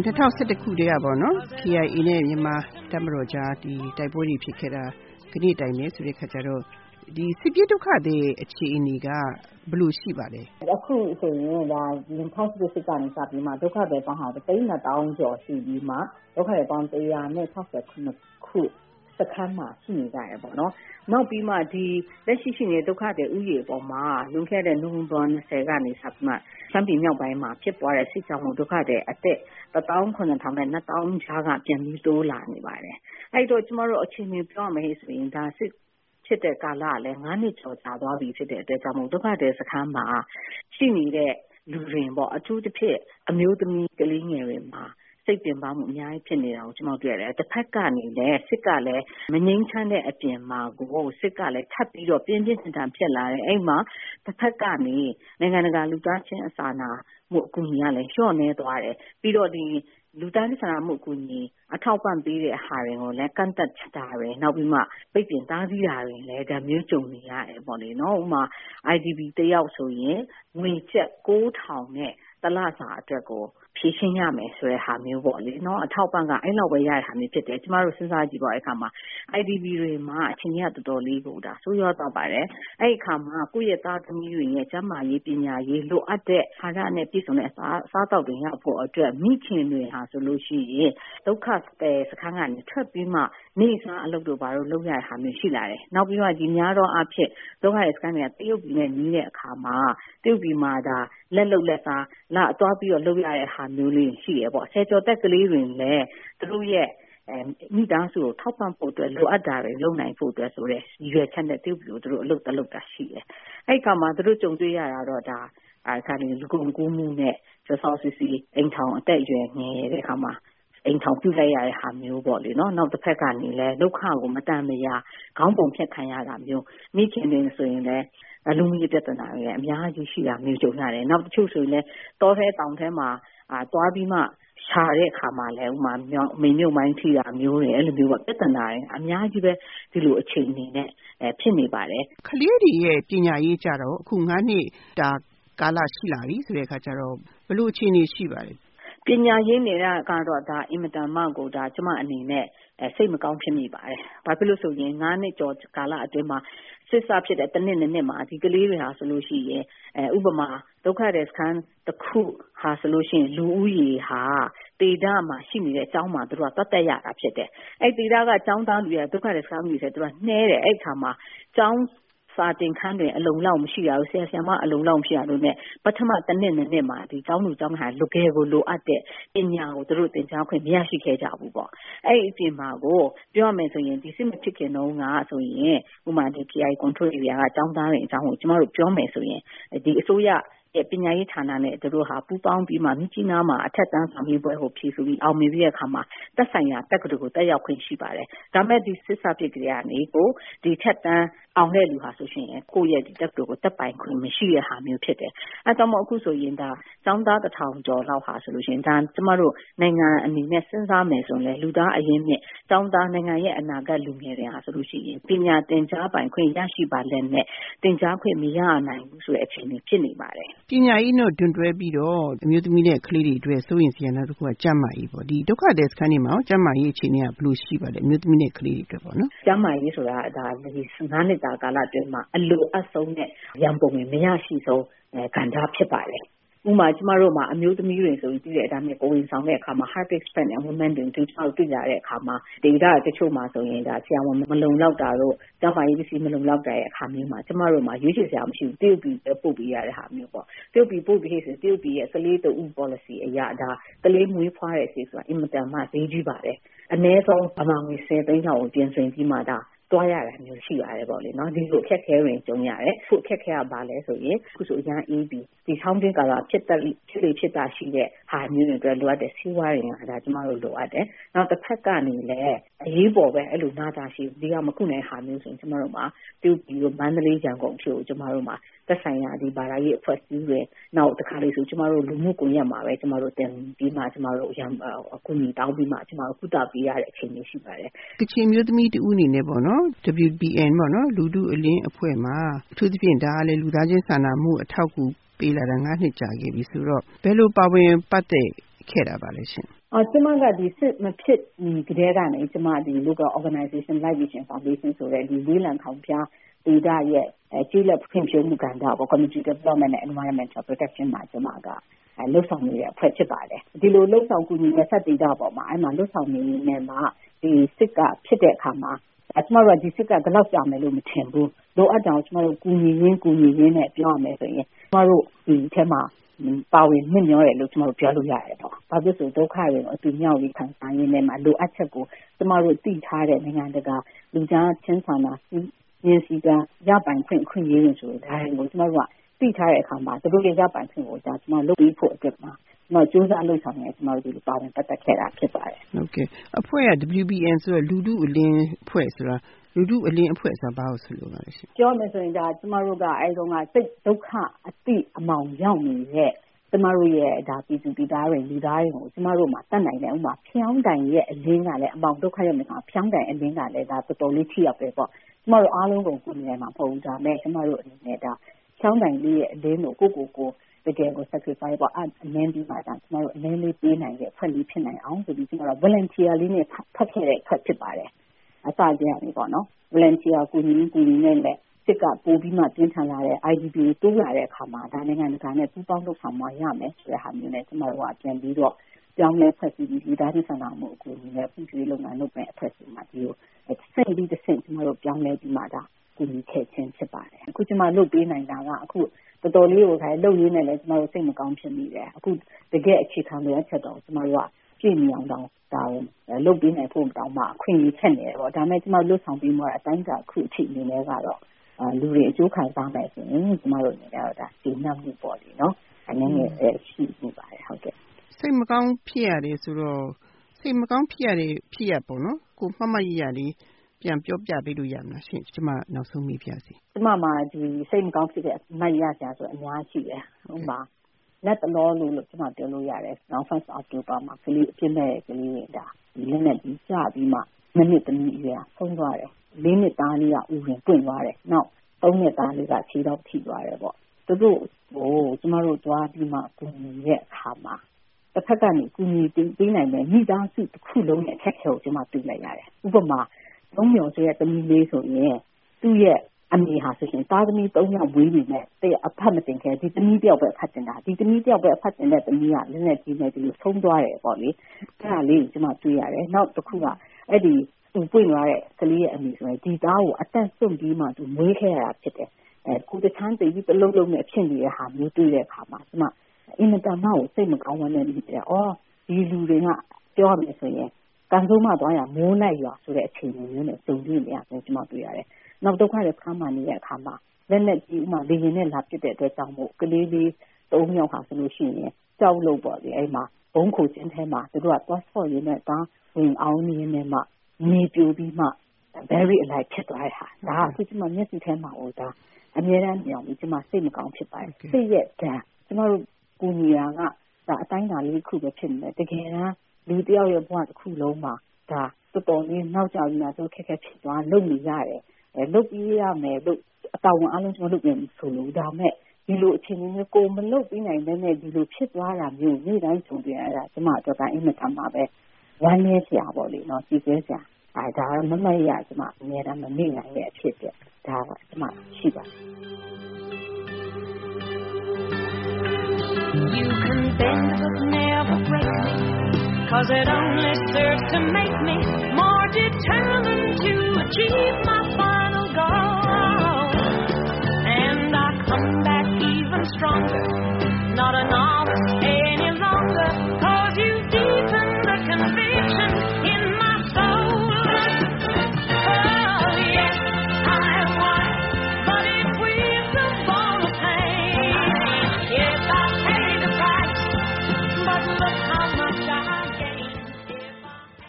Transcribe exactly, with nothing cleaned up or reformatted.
two thousand elevenခုတည်းကပေါ့နော် K I A နဲ့မြန်မာတပ်မတော်ကြားဒီတိုက်ပွဲတွေဖြစ်ခဲ့တာခဏတိုင်နေဆိုတဲ့ခါကျတော့ဒီစစ်ပြေးဒုက္ခတွေအခြေအနေကဘယ်လိုရှိပါလဲအခုဆိုရင်ဒါtwo thousand sixကနေစပြီးမှဒုက္ခတွေပေါင်းဟာone thousand two hundredကျော်ရှိပြီးမှဒုက္ခတွေပေါင်းone hundred sixty-nineခုစခန်းမှာရှိနေကြရပေါ့နော်နောက်ပြီးမှဒီလက်ရှိရှိနေတဲ့ဒုက္ခတွေဥယျာဉ်ပေါ်မှာလွန်ခဲ့တဲ့နိုဝင်ဘာtwentyကနေစပြီးမှရှမ်းပြည်မြောက်ပိုင်းမှာဖြစ်ပွားတဲ့စစ်ကြောင်းမှုဒုက္ခတွေအသက်one thousand nine hundredနဲ့two thousandကြားကပြန်ပြီးတိုးလာနေပါတယ်အဲ့တော့ကျမတို့အချိန်ကြီးပြောမယ်ဆိုရင်ဒါစစ်ဖြစ်တဲ့ကာလကလည်းfiveနှစ်ကျော်ကြာသွားပြီဖြစ်တဲ့အတွက်ကြောင့်မို့ဒုက္ခတွေစခန်းမှာရှိနေတဲ့လူတွေပေါ့အထူးသဖြင့်အမျိုးသမီးကလေးငယ်တွေမှာစိတ်ပင်ပန်းမှုအများကြီးဖြစ်နေတာကိုကျွန်တော်တွေ့ရတယ်တစ်ဖက်ကနေလည်းစစ်ကလည်းမငြိမ်းချမ်းတဲ့အပြင်မှာကိုစစ်ကလည်းထပ်ပြီးတော့ပြင်းပြင်းထန်ထန်ဖြစ်လာတယ်အဲ့မှာတစ်ဖက်ကနေနိုင်ငံတကာလူသားချင်းအစာနာမှုအကူအညီကလည်းလျှော့နေသွားတယ်ပြီးတော့ဒီလူသားချင်းစာနာမှုအကူအညီအထောက်ပံ့ပေးတဲ့ဟာတွေကိုလည်းကန့်သက်တာတွေနောက်ပြီးမှပိတ်ပင်တားဆီးတာတွေလည်းဒါမျိုးကြုံနေရတယ်ပေါ့လေနော်ဥပမာ I D P တယောက်ဆိုရင်ငွေကျပ်nine thousandနဲ့တလစာအတွက်ကိုဖြည့်ရှင်းရမယ်ဆိုတဲ့ဟာမျိုးပေါ့လေနော်အထောက်ပံ့ကအဲ့လောက်ပဲရတဲ့ဟာမျိုးဖြစ်တယ်ကျမတို့စဉ်းစားကြည့်ပါအဲ့ခါမှာ I D P တွေမှာအချိန်ကြီးတော်တော်လေးကိုဒါဆိုးရွားတော့ပါတယ်အဲ့ခါမှာကိုယ့်ရဲ့သားသမီးတွေရဲ့ကျန်းမာရေးပညာရေးလိုအပ်တဲ့ဟာရနဲ့ပြည့်စုံတဲ့အစားအစာတောက်တွေရဖို့အတွက်မိခင်တွေဟာဆိုလို့ရှိရင်ဒုက္ခစခန်းကနေထွက်ပြီးမှနေစားအလုပ်တို့ဘာလို့လုပ်ရတဲ့ဟာမျိုးရှိလာတယ်နောက်ပြီးတော့ဒီများတော့အဖြစ်ဒုက္ခစခန်းတွေကတရုတ်ပြည်နဲ့နီးတဲ့အခါမှာတရုတ်ပြည်မှာဒါလက်လုံလက်စားလာသွားပြီးတော့လုပ်ရတဲ့ဟာမျိုးလေးရှိရပေါ့ဆယ်ကျော်တက်ကလေးတွေလည်းသူတို့ရဲ့အဲမိသားစုကိုထောက်ပံ့ဖို့အတွက်လိုအပ်တာတွေလုပ်နိုင်ဖို့အတွက်ဆိုတဲ့ရွယ်ချက်နဲ့တရုတ်ပြည်ကိုသူတို့အလုပ်တလုပ်တာရှိတယ်အဲ့ခါမှာသူတို့ကြုံတွေ့ရတာတော့ဒါအခါလေးလူကုန်ကူးမှုနဲ့စောစောစီစီအိမ်ထောင်အသက်အရွယ်ငယ်တဲ့အခါမှာအိမ်ထောင်ပြုလိုက်ရတဲ့ဟာမျိုးပေါ့လေနော်နောက်တစ်ဖက်ကနေလဲဒုက္ခကိုမတန်မရာခေါင်းပုံဖြတ်ခံရတာမျိုးမိခင်တွေဆိုရင်လည်းအလုံးကြီးပြဿနာတွေအများကြီးရှိတာမျိုးကြုံရတယ်နောက်တစ်ချို့ဆိုရင်လည်းတောထဲတောင်ထဲမှာအာတွားပြီးမှရှာတဲ့အခါမှာလည်းဥမာမိမြုပ်မိုင်းထိတာမျိုးတွေအဲ့လိုမျိုးပေါ့ပြဿနာတွေအများကြီးပဲဒီလိုအခြေအနေနဲ့အဲဖြစ်နေပါတယ်ကလေးတွေရဲ့ပညာရေးကြတော့အခုfiveနှစ်တာကာလရှိလာပြီဆိုတဲ့အခါကျတော့ဘယ်လိုအခြေအနေရှိပါလဲပညာရေးနေတာကတော့ဒါအင်မတန်မှကိုဒါကျမအနေနဲ့စိတ်မကောင်းဖြစ်မိပါတယ်။ဘာဖြစ်လို့ဆိုရင်fiveနှစ်ကျော်ကာလအတွင်းမှာစစ်စားဖြစ်တဲ့တစ်နှစ်နှစ်နှစ်မှာဒီကလေးတွေဟာဆိုလို့ရှိရင်အဲဥပမာဒုက္ခတဲ့စခန်းတစ်ခုဟာဆိုလို့ရှိရင်လူဦးရေဟာတေဒမှာရှိနေတဲ့အကြောင်းမှာသူတို့ကတတ်တက်ရတာဖြစ်တယ်။အဲ့တေဒကကျောင်းသားလူရဒုက္ခတဲ့စခန်းလူတွေဆိုသူတို့ကနှဲတယ်အဲ့ခါမှာကျောင်းစာတင်ခန်းတွေအလုံလောက်မရှိရဘူးဆရာဆရာမအလုံလောက်မရှိရလို့ ਨੇ ပထမတစ်နှစ်နှစ်နှစ်မှာဒီကျောင်းလူကျောင်းဟာလူငယ်ကိုလိုအပ်တဲ့ပညာကိုသူတို့သင်ကြားခွင့်မရရှိခဲ့ကြဘူးပေါ့အဲ့ဒီအပြင်မှာကိုပြောရမယ်ဆိုရင်ဒီစစ်မဖြစ်ခင်တုန်းကဆိုရင်ဥပမာဒီ K I A control area ကကျောင်းသားတွေအကြောင်းကိုကျမတို့ပြောမယ်ဆိုရင်ဒီအစိုးရပညာရေးဌာနနဲ့သူတို့ဟာပူးပေါင်းပြီးမှမြကြီးနားမှာအထက်တန်းဆောင်ရေးပွဲကိုဖြည့်ဆည်းပြီးအောင်မြင်ပြီးတဲ့အခါမှာသက်ဆိုင်ရာတက္ကသိုလ်ကိုတက်ရောက်ခွင့်ရှိပါတယ်။ဒါမဲ့ဒီစစ်စာပြစ်ကလေးကနေကိုဒီထက်တန်းအောင်တဲ့လူဟာဆိုရှင်ကိုယ့်ရဲ့ဒီတက္ကသိုလ်ကိုတက်ပိုင်ခွင့်မရှိတဲ့ဟာမျိုးဖြစ်တယ်။အဲဒါမှအခုဆိုရင်ဒါကျောင်းသားတစ်ထောင်ကျော်လောက်ဟာဆိုလို့ရှိရင်ဒါကျမတို့နိုင်ငံအနေနဲ့စဉ်းစားမယ်ဆိုရင်လူသားအရင်းမြစ်ကျောင်းသားနိုင်ငံရဲ့အနာဂတ်လူငယ်တွေဟာဆိုလို့ရှိရင်ပညာသင်ကြားပိုင်ခွင့်ရရှိပါလက်နဲ့သင်ကြားခွင့်မရနိုင်ဘူးဆိုတဲ့အခြေအနေဖြစ်နေပါတယ်ပညာရေးနဲ့တွင်တွဲပြီးတော့အမျိုးသမီးနဲ့ကလေးတွေအတွက်စိုးရင်စရာနောက်တစ်ခုကကျန်းမာရေးပေါ့ဒီဒုက္ခသည်စခန်းတွေမှာကျန်းမာရေးအခြေအနေကဘယ်လိုရှိပါလဲအမျိုးသမီးနဲ့ကလေးတွေအတွက်ပေါ့နော်ကျန်းမာရေးဆိုတာဒါဒီfiveနှစ်တာကာလအတွင်းမှာအလိုအပ်ဆုံးနဲ့ရန်ပုံငွေမရရှိဆုံးကဏ္ဍဖြစ်ပါတယ်ဥပမာကျမတို့မှာအမျိုးသမီးတွေဆိုပြီးတဲ့အတိုင်းနဲ့ကိုဝင်ဆောင်တဲ့အခါမှာ heart expand and women တွေတူချောက်တွေ့ကြတဲ့အခါမှာဒေတာတချို့မှာဆိုရင်ဒါဆရာဝန်မလုံလောက်တာတို့ကျန်းမာရေးပစ္စည်းမလုံလောက်တဲ့အခါမျိုးမှာကျမတို့မှာရွေးချယ်စရာမရှိဘူးတရုတ်ပြည်ပဲပို့ပေးရတဲ့ဟာမျိုးပေါ့တရုတ်ပြည်ပို့ပေးဆိုတရုတ်ပြည်ရဲ့ကလေးတူ policy အရဒါကလေးမွေးဖွားတဲ့ဆေးဆိုတာအင်မတန်မှဈေးကြီးပါတယ်အနည်းဆုံးဗမာငွေtenသိန်းလောက်ကိုပြင်ဆင်ပြီးမှဒါတွားရတာမျိုးရှိရတယ်ပေါ့လေနော်ဒီလိုအခက်ခဲတွေကြုံရတယ်ခုအခက်ခဲကဘာလဲဆိုရင်ခုဆိုအရန်အေးပြီးဒီဆောင်းတွင်းကာလဖြစ်တဲ့ဖြစ်လေဖြစ်တာရှိတဲ့ဟာမျိုးတွေအတွက်လိုအပ်တဲ့စီးပွားတွေကဒါကျမတို့လိုအပ်တယ်နောက်တစ်ဖက်ကနေလည်းအရေးပေါ်ပဲအဲ့လိုနာတာရှိဒီကမခုနိုင်ဟာမျိုးဆိုရင်ကျမတို့မှာပြုတ်ပြီးတော့မန္တလေးရန်ကုန်ဖြစ်ကိုကျမတို့မှာသက်ဆိုင်ရာဒီဘာသာရေးအဖွဲ့အစည်းတွေနောက်တစ်ခါလေးဆိုကျမတို့လူမှုကွန်ရက်မှာပဲကျမတို့တင်ပြီးမှကျမတို့ရန်အခုညီတောင်းပြီးမှကျမတို့ကုသပေးရတဲ့အခြေအနေရှိပါတယ်ကချင်မျိုးသမီးတူအနေနဲ့ပေါ့နော်W B N ပေါ့နော်လူထုအလင်းအဖွဲ့မှာအထူးသဖြင့်ဒါလည်းလူသားချင်းစာနာမှုအထောက်အကူပေးလာတာfiveနှစ်ကြာခဲ့ပြီဆိုတော့ဘယ်လိုပါဝင်ပတ်သက်ခဲ့တာပါလဲရှင်အော်ကျမကဒီစစ်မဖြစ်ဒီကလေးကနေကျမဒီ local organization Life Vision Foundation ဆိုတဲ့ဒီဝေးလံခေါင်ဖျားဒေသရဲ့ကျေးလက်ဖွံ့ဖြိုးမှုကဏ္ဍပေါ့ community development and environmental protection မှာကျမကအဲလှုပ်ဆောင်နေတဲ့အဖွဲ့ဖြစ်ပါတယ်ဒီလိုလှုပ်ဆောင်ကူညီတဲ့ဆက်ဒေသပေါ်မှာအဲမှာလှုပ်ဆောင်နေနေမှာဒီစစ်ကဖြစ်တဲ့အခါမှာအကျမတို့ဒီစစ်ကဘယ်လောက်ကြာမယ်လို့မထင်ဘူးလိုအပ်ကြောင်ကျမတို့ကူညီရင်းကူညီရင်းနဲ့ပြောရမယ်ဆိုရင်ကျမတို့ဒီအထက်မှာပါဝင်မြင့်မျောတယ်လို့ကျမတို့ပြောလို့ရတယ်ပေါ့။ဘာဖြစ်လို့ဒုက္ခတွေကိုအတူမြောက်ပြီးခံစားရင်းနဲ့မှာလိုအပ်ချက်ကိုကျမတို့သိထားတဲ့နိုင်ငံတကာလူသားချင်းစာနာရင်းစီကရပိုင်ခွင့်ခွင့်ရင်းဆိုတဲ့ဒါတွေကိုကျမတို့ကသိထားတဲ့အခါမှာတို့ရဲ့ရပိုင်ခွင့်ကိုဒါကျမလုပ်ပြီးဖို့အတွက်မှာကျမစူးစမ်းလုပ်ဆောင်နေကျမတို့ဒီပါဝင်ပတ်သက်ခဲ့တာဖြစ်ပါတယ်။ Okay အဖွဲ့က W B N ဆိုတော့လူထုအလင်းအဖွဲ့ဆိုတာလူထုအလင်းအဖွဲ့ဆိုတာဘာလို့ဆိုလို့ပါလဲရှင်ပြောမယ်ဆိုရင်ဒါကျမတို့ကအဲတုန်းကစိတ်ဒုက္ခအတိအမောင်ရောက်နေတဲ့ကျမတို့ရဲ့ဒါပြည်သူပြည်သားတွေလူသားတွေကိုကျမတို့မှာတတ်နိုင်တယ်ဥပမာဖျောင်းတိုင်ရဲ့အလင်းကလည်းအမောင်ဒုက္ခရောက်နေတာဖျောင်းတိုင်အလင်းကလည်းဒါတော်တော်လေးထိရောက်ပဲပေါ့ကျမတို့အားလုံးကိုကူညီနိုင်မှာမဟုတ်ဘူးဒါမဲ့ကျမတို့အနေနဲ့ဒါဖျောင်းတိုင်လေးရဲ့အလင်းကိုကိုကိုကိုတကယ်ကို sacrifice ပေါ့အလင်းပြီးမှဒါကျမတို့အလင်းလေးပေးနိုင်တဲ့ဖွဲ့လေးဖြစ်နိုင်အောင်ဆိုပြီးကျမတို့ volunteer လေးနဲ့ဖတ်ခဲ့တဲ့အခါဖြစ်ပါတယ်အစကြရနေပေါ့နော် volunteer ကူညီကူညီနဲ့လည်းစစ်ကပိုးပြီးမှပြင်ထန်လာတဲ့ I D P တိုးလာတဲ့အခါမှာဒါနိုင်ငံတကာနဲ့ပူးပေါင်းလုပ်ဆောင်မှရမယ်ဆိုတဲ့ဟာမျိုးနဲ့ကျမတို့ကပြန်ပြီးတော့ပြောင်းလဲဖွဲ့စည်းပြီးလူသားချင်းစာနာမှုအကူအညီနဲ့ဖွံ့ဖြိုးရေးလုပ်ငန်းလုပ်မဲ့အဖွဲ့အစည်းမှာဒီလိုဆက်ပြီးတစ်ဆင့်ကျမတို့ပြောင်းလဲပြီးမှဒါကူညီခဲ့ခြင်းဖြစ်ပါတယ်အခုကျမလုပ်ပေးနိုင်တာကအခုတော်တော်လေးကိုခိုင်းလုပ်ရင်းနဲ့လည်းကျမတို့စိတ်မကောင်းဖြစ်မိတယ်အခုတကယ်အခြေခံလိုအပ်ချက်တော့ကျမတို့ကပြည့်မီအောင်တောင်းဒါလုပ်ပေးနိုင်ဖို့တောင်းမှအခွင့်အရေးချက်နေတယ်ပေါ့ဒါမဲ့ကျမတို့လွတ်ဆောင်ပြီးမှအတိုင်းအတာအခုအချိန်နေလဲကတော့လူတွေအကျိုးခံစားမယ်ဆိုရင်ကျမတို့အနေနဲ့တော့ဒါရှင်းနှံ့မှုပေါ့လေနော်အနေနဲ့ရှိနေပါတယ်ဟုတ်ကဲ့စိတ်မကောင်းဖြစ်ရတယ်ဆိုတော့စိတ်မကောင်းဖြစ်ရတယ်ဖြစ်ရပေါ့နော်ကိုမှတ်မှတ်ရရလေးပြန်ပြောပြပေးလို့ရမလားရှင်ကျမနောက်ဆုံးမိပြစီကျမမှာဒီစိတ်မကောင်းဖြစ်တဲ့အမှတ်ရကြဆိုအများရှိတယ်ဥပမာလက်တလောလို့ကျမပြောလို့ရတယ်နောက် first October မှာကလေးအပြစ်မဲ့ကလေးတွေဒါဒီလက်နဲ့ပြီးကြပြီးမှနှစ်နှစ်သမီးအရွယ်ဆုံးသွားတယ်လေးနှစ်သားလေးကဥရင်ပွင့်သွားတယ်နောက်သုံးနှစ်သားလေးကခြေတော့ထိသွားတယ်ပေါ့သူတို့ဟိုကျမတို့သွားပြီးမှကူညီရဲ့အခါမှာတစ်ဖက်ကနေကူညီပေးနိုင်တဲ့မိသားစုတစ်ခုလုံးရဲ့အခက်အခဲကိုကျမတွေ့လိုက်ရတယ်ဥပမာသုံးမျိုးဆိုရဲ့သမီးလေးဆိုရင်သူ့ရဲ့အမေဟာဆိုရင်သားသမီးသုံးယောက်ဝေးနေနဲ့တဲ့အဖတ်မတင်ခဲ့ဒီသမီးတယောက်ပဲအဖတ်တင်တာဒီသမီးတယောက်ပဲအဖတ်တင်တဲ့သမီးကလည်းနဲ့ကြီးနေဒီလိုဆုံးသွားတယ်ပေါ့လေအဲ့ဒါလေးကျမတွေ့ရတယ်နောက်တစ်ခုကအဲ့ဒီသူပွင့်သွားတဲ့ကလေးရဲ့အမေဆိုရင်ဒီသားကိုအသက်ဆုံးပြီးမှသူမွေးခဲ့ရတာဖြစ်တယ်အဲကိုတချမ်းတည်ပြီးတလုံးလုံးနဲ့ဖြစ်နေတဲ့ဟာမျိုးတွေ့တဲ့အခါမှာကျမအင်မတန်မှကိုစိတ်မကောင်းဝမ်းနဲ့နေတယ်အော်ဒီလူတွေကပြောရမယ်ဆိုရင်ကံဆိုးမှသွားရမိုးလိုက်ရွာဆိုတဲ့အခြေအနေမျိုးနဲ့ကြုံတွေ့နေရတယ်ကျမတွေ့ရတယ်နောက်ဒုက္ခတွေဖမ်းမှနေတဲ့အခါမှာလက်နဲ့ကြီးဥမာလေရင်နဲ့လာပစ်တဲ့အတွက်ကြောင့်မို့ကလေးလေးသုံးယောက်ဟာဆိုလို့ရှိရင်ကြောက်လို့ပေါ့လေအဲ့မှာဘုံခိုခြင်းထဲမှာသူတို့ကသွားဆော့ရင်းနဲ့တားဝင်အောင်နေနေမှမြေပြိုပြီးမှ very alive ဖြစ်သွားတဲ့ဟာဒါကကျမမျက်စိထဲမှာဟိုဒါအများအားမြောင်ပြီးကျမစိတ်မကောင်းဖြစ်ပါတယ်စိတ်ရဲ့ဓာတ်ကျမတို့ကိုညီတာကဒါအတိုင်းအတာလေးတစ်ခုပဲဖြစ်နေတယ်တကယ်တမ်းလူတယောက်ရဲ့ဘဝတစ်ခုလုံးမှာဒါတော်တော်လေးနောက်ကျပြီးမှသူခက်ခဲဖြစ်သွားလုပ်နေရတယ်အဲလုပ်ပြီးရမယ်လို့အတော်ဝင်အားလုံးကျွန်တော်လုပ်ပြန်ဆိုလို့ဒါမဲ့ဒီလိုအခြေအနေမျိုးကိုမလုပ်ပြီးနိုင်တဲ့နဲ့ဒီလိုဖြစ်သွားတာမျိုးနေ့တိုင်းကြုံတွေ့ရတာကျမတော့ကအင်မတန်မှာပဲဝမ်းနည်းစရာပေါ့လေနော်စီးကျဲစရာအဲဒါမမရကျမအများအားမမေ့နိုင်တဲ့အဖြစ်ပြဒါကကျမရှိပါ You can bend but never break me Cause it only serves to make me more determined to achieve my final goal And I come back even stronger